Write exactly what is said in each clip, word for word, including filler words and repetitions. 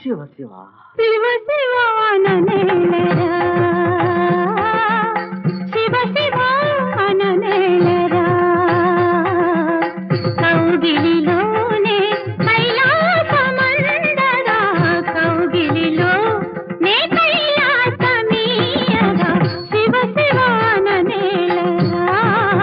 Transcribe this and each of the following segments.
శివ శివ శివ శివాననేలరా శివ శివాననేలరా కౌగిలిలోనే కైలాసమందరా కౌగిలిలో నే కైలాసమీయగా శివ శివాననేలరా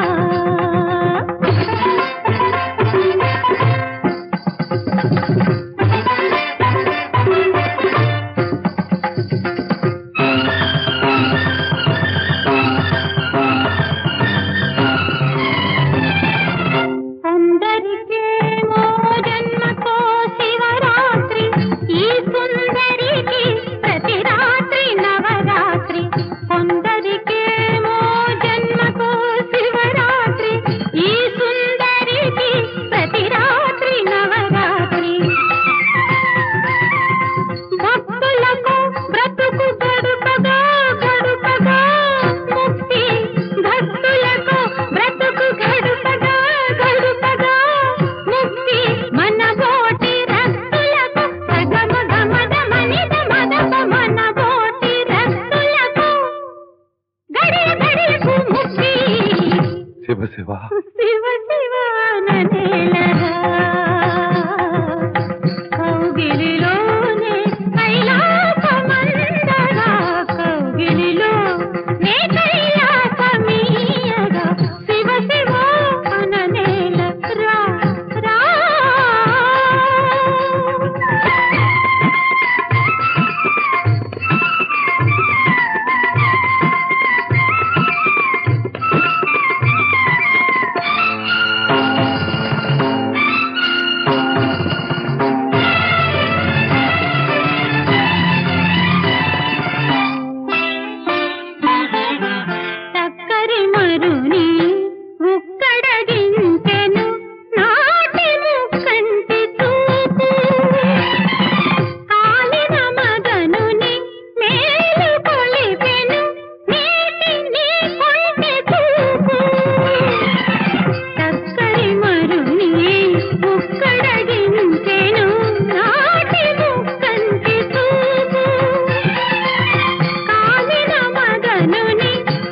శివ శివ శివ శివాననేలరా కౌగిలిలోనే కైలాసమందరా కౌగిలిలో నే కైలాసమీయగా శివ శివాననేలరా రా మరుని ఉక్కడగించెను నాటి ముక్కంటి చూపు కాలిన మగనుని మేలు కొలిపెను నీటి నీ కొంటి చూపు చక్కరి మరుని ఉక్కడగించెను నాటి ముక్కంటి చూపు కాలిన మగనుని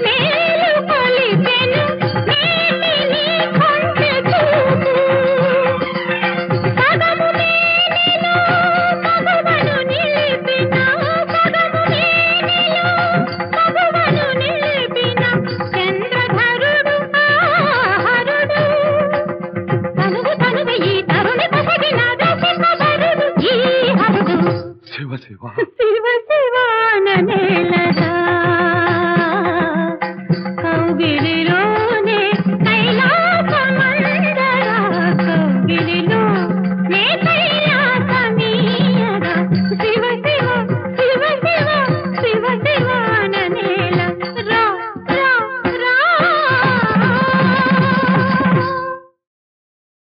శివ శివ శివ శివాననేలరా కౌగిలిలోనే కైలాసమందరా కౌగిలిలో నే